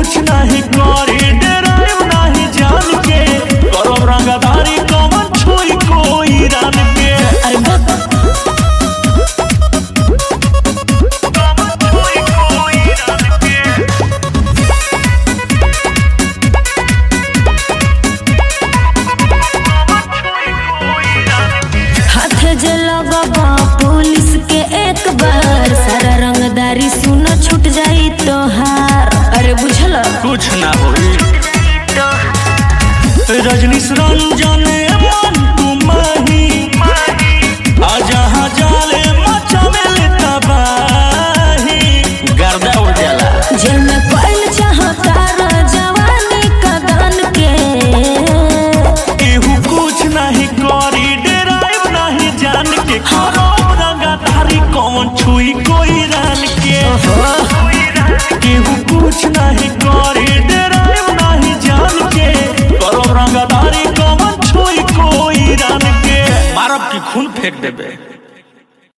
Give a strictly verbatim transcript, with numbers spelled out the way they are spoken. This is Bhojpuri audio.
कुछ नहीं करी डराइब नहीं जान के करब रंगदारी कमन छुई कोई रान के। अरे बाप पुलिस के एक बार सारा रंगदारी सुना छूट जाई तोहार। अरे बुझल कुछ ना होई रजनीश रंजन मन तुम्हारी जहाँ जाले मचावे तबाही गर्दा उड़ जाला। जेल में पल चाहता जवानी का दान के एहू कुछ नहीं करी डराइब नहीं जान के करब रंगदारी कौन छुई कोई रान के। केहू कुछ नहीं करी डराइब नहीं जान के करब रंगदारी कौन छुई कोई रान के। मारब की खून फेंक देबे।